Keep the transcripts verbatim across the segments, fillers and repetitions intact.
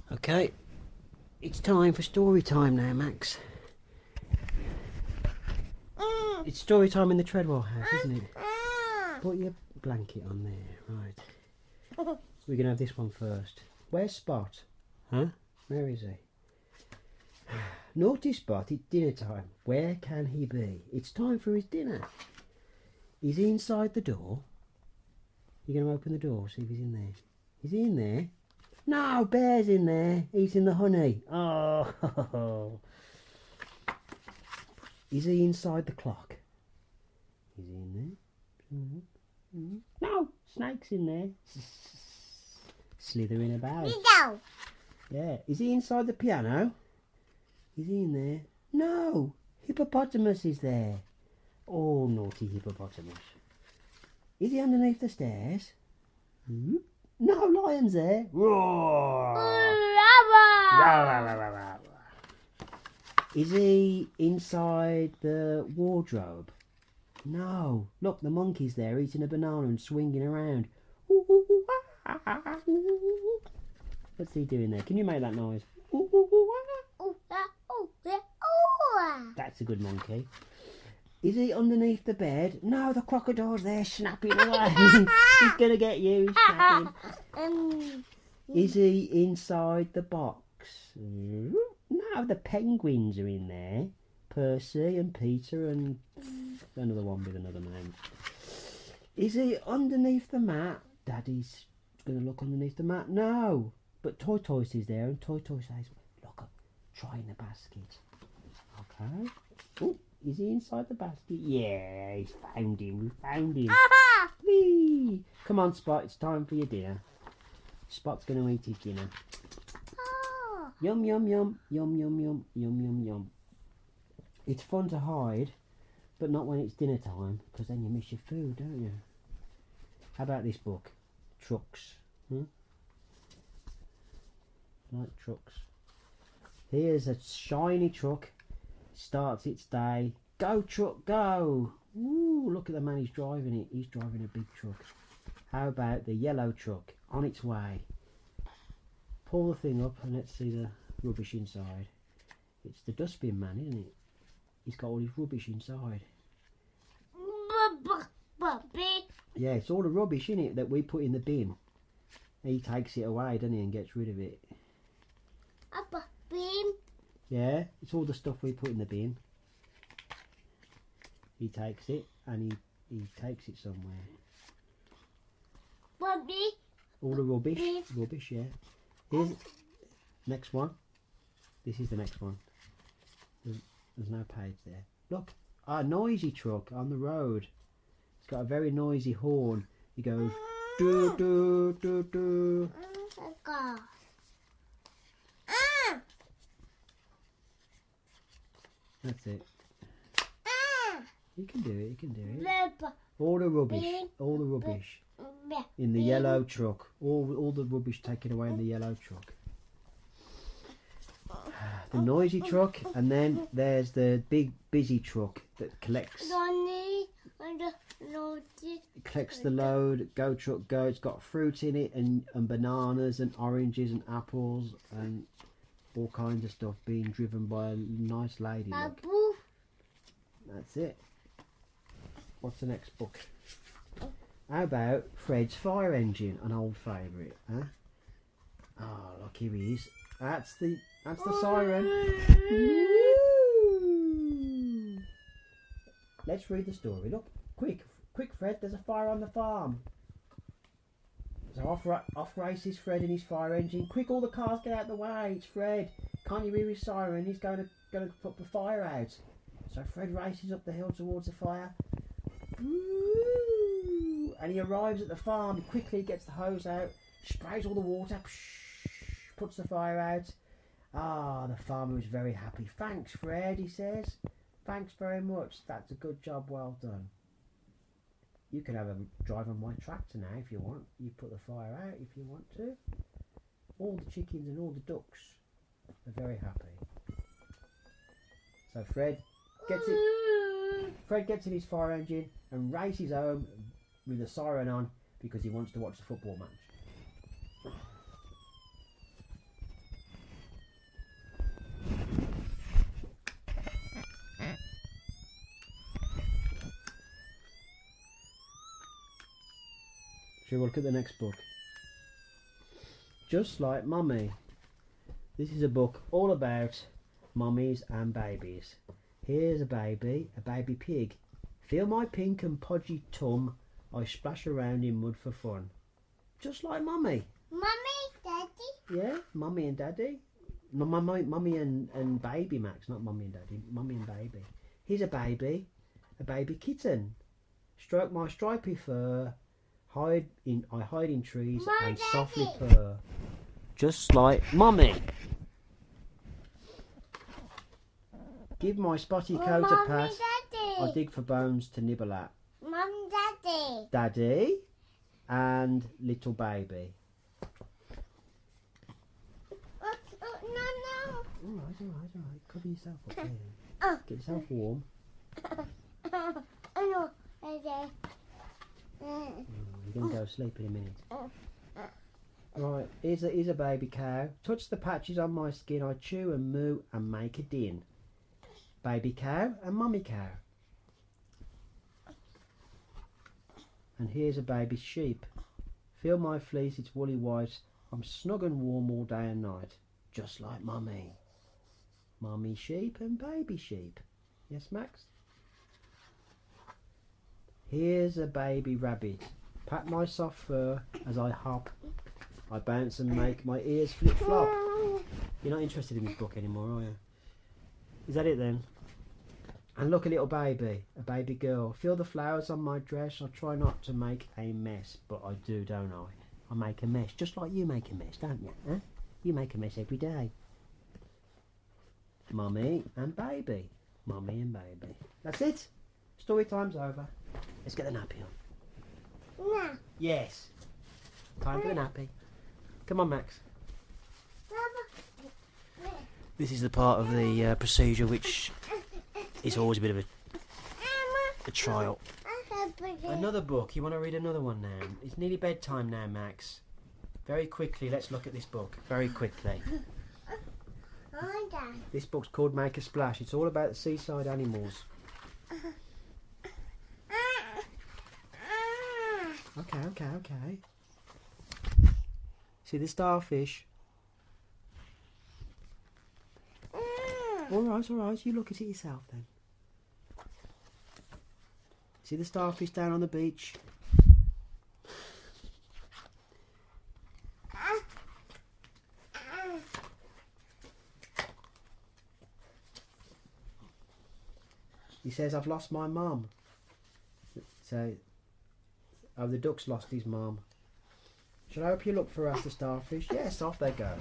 Okay, it's time for story time now, Max. It's story time in the Treadwell house, isn't it? Put your blanket on there, right. We're going to have this one first. Where's Spot? Huh? Where is he? Naughty Spot, it's dinner time. Where can he be? It's time for his dinner. Is he inside the door? You're going to open the door, see if he's in there. Is he in there? No, Bear's in there. Eating the honey. Oh. Is he inside the clock? Is he in there? Mm-hmm. Mm-hmm. No, Snake's in there. Slithering about. No. Yeah. Is he inside the piano? Is he in there? No. Hippopotamus is there. Oh, naughty hippopotamus. Is he underneath the stairs? Mm-hmm. No, Lion's there. Roar. Is he inside the wardrobe? No. Look, the monkey's there eating a banana and swinging around. What's he doing there? Can you make that noise? That's a good monkey. Is he underneath the bed? No, the crocodile's there snapping away. He's going to get you. He's snapping. Is he inside the box? No, the penguins are in there. Percy and Peter and another one with another name. Is he underneath the mat? Daddy's going to look underneath the mat. No, but Toy Toys is there, and Toy Toy says, look, try in the basket. Okay. Oh, is he inside the basket? Yeah, he's found him. We found him. Whee! Come on, Spot. It's time for your dinner. Spot's going to eat his dinner. Oh. Yum, yum, yum. Yum, yum, yum. Yum, yum, yum. It's fun to hide, but not when it's dinner time, because then you miss your food, don't you? How about this book? Trucks. Hmm? Like trucks. Here's a shiny truck. Starts its day. Go truck, go! Ooh, look at the man who's driving it. He's driving a big truck. How about the yellow truck on its way? Pull the thing up and let's see the rubbish inside. It's the dustbin man, isn't it? He's got all his rubbish inside. Yeah, it's all the rubbish in it that we put in the bin. He takes it away, doesn't he, and gets rid of it. A bin? Yeah, it's all the stuff we put in the bin. He takes it and he, he takes it somewhere. Bobby? All the rubbish. Rubbish, yeah. Here's next one. This is the next one. There's, there's no page there. Look, a noisy truck on the road. It's got a very noisy horn. He goes do do do do. That's it. You can do it, you can do it. All the rubbish, all the rubbish in the yellow truck. All, all the rubbish taken away in the yellow truck. The noisy truck, and then there's the big busy truck that collects collects the load. Go truck go. It's got fruit in it and, and bananas and oranges and apples and all kinds of stuff being driven by a nice lady. Look. That's it. What's the next book? How about Fred's Fire Engine, an old favourite, huh? Oh, look, here he is. That's the that's the siren. Woo! Let's read the story. Look, quick, quick, Fred. There's a fire on the farm. So off, off races Fred in his fire engine. Quick, all the cars, get out of the way. It's Fred. Can't you hear his siren? He's going to going to put the fire out. So Fred races up the hill towards the fire. Woo! And he arrives at the farm. He quickly gets the hose out, sprays all the water, puts the fire out. Ah, the farmer is very happy. Thanks, Fred, he says. Thanks very much. That's a good job, well done. You can have a drive on my tractor now if you want. You put the fire out if you want to. All the chickens and all the ducks are very happy. So Fred gets it. Fred gets in his fire engine and races home with the siren on because he wants to watch the football match. Shall we look at the next book? Just Like Mummy. This is a book all about mummies and babies. Here's a baby, a baby pig. Feel my pink and podgy tum. I splash around in mud for fun. Just like Mummy. Mummy, Daddy. Yeah, Mummy and Daddy. No, mummy, mummy and, and baby, Max, not Mummy and Daddy. Mummy and baby. Here's a baby, a baby kitten. Stroke my stripy fur. Hide in, I hide in trees Mom, and Daddy. softly purr. Just like Mummy. Give my spotty coat Mommy, a pass. Daddy. I dig for bones to nibble at. Mum, Daddy. Daddy and little baby. Oh, oh, no, no. Alright, alright, alright. Cover yourself up there. Oh. Get yourself warm. Oh, no. Daddy. Mm, You're going to go to sleep in a minute. Right, here's a, here's a baby cow. Touch the patches on my skin. I chew and moo and make a din. Baby cow and mummy cow. And here's a baby sheep. Feel my fleece, it's woolly white. I'm snug and warm all day and night. Just like Mummy. Mummy sheep and baby sheep. Yes, Max? Here's a baby rabbit. Pat my soft fur as I hop. I bounce and make my ears flip flop. You're not interested in this book anymore, are you? Is that it then? And look, a little baby, a baby girl. Feel the flowers on my dress. I try not to make a mess, but I do, don't I? I make a mess, just like you make a mess, don't you? Huh? You make a mess every day. Mummy and baby. Mummy and baby. That's it. Story time's over. Let's get the nappy on. No. Yes. Time for the nappy. Come on, Max. This is the part of the uh, procedure which is always a bit of a, a trial. Another book. You want to read another one now? It's nearly bedtime now, Max. Very quickly, let's look at this book. Very quickly. This book's called Make a Splash. It's all about the seaside animals. Okay, okay, okay. See the starfish? Alright, alright, you look at it yourself then. See the starfish down on the beach? He says, I've lost my mum. So, oh, the duck's lost his mum. Shall I help you look for us, the starfish? Yes, off they go.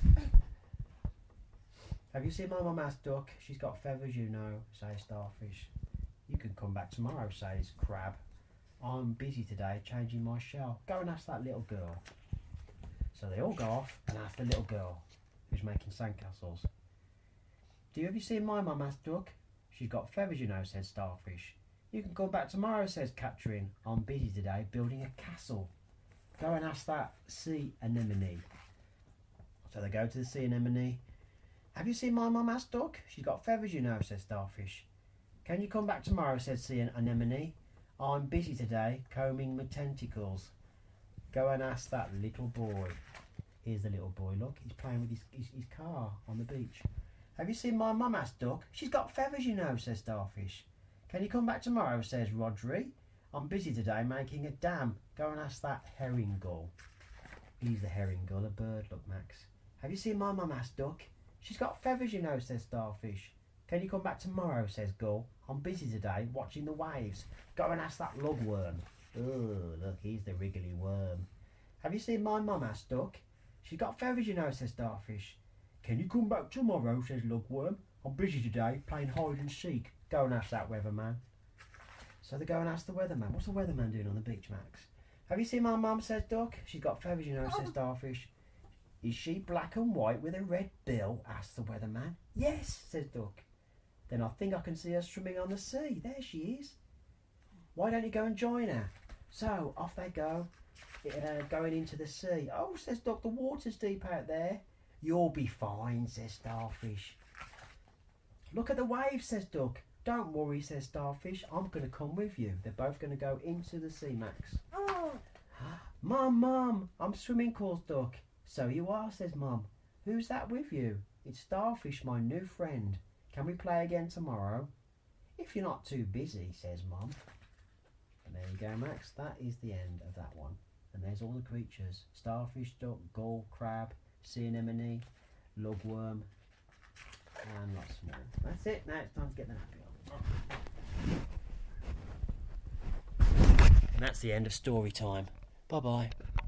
Have you seen my mum ask duck? She's got feathers, you know, says starfish. You can come back tomorrow, says crab. I'm busy today changing my shell. Go and ask that little girl. So they all go off and ask the little girl, who's making sandcastles. Do you have you seen my mum ask duck? She's got feathers, you know, says starfish. You can come back tomorrow, says Catherine. I'm busy today building a castle. Go and ask that sea anemone. So they go to the sea anemone. Have you seen my mum ask duck? She's got feathers, you know, says starfish. Can you come back tomorrow, says sea anemone. I'm busy today combing my tentacles. Go and ask that little boy. Here's the little boy, look, he's playing with his, his, his car on the beach. Have you seen my mum ask duck? She's got feathers, you know, says starfish. Can you come back tomorrow, says Rodri. I'm busy today making a dam. Go and ask that herring gull. He's the herring gull, a bird, look, Max. Have you seen my mum ask duck? She's got feathers, you know, says starfish. Can you come back tomorrow, says gull. I'm busy today watching the waves. Go and ask that lugworm. Oh, look, he's the wriggly worm. Have you seen my mum ask duck? She's got feathers, you know, says starfish. Can you come back tomorrow, says lugworm. I'm busy today playing hide and seek. Go and ask that weatherman. So they go and ask the weatherman. What's the weatherman doing on the beach, Max? Have you seen my mum, says duck? She's got feathers, you know, says starfish. Is she black and white with a red bill? Asks the weatherman. Yes, says duck. Then I think I can see her swimming on the sea. There she is. Why don't you go and join her? So off they go, uh, going into the sea. Oh, says duck, the water's deep out there. You'll be fine, says starfish. Look at the waves, says duck. Don't worry, says starfish. I'm going to come with you. They're both going to go into the sea, Max. Oh. Mum, Mum, I'm swimming calls Duck. So you are, says Mum. Who's that with you? It's Starfish, my new friend. Can we play again tomorrow? If you're not too busy, says Mum. And there you go, Max. That is the end of that one. And there's all the creatures. Starfish, duck, gull, crab, sea anemone, lugworm, and lots more. That's it. Now it's time to get the nappy on. And that's the end of story time. Bye-bye.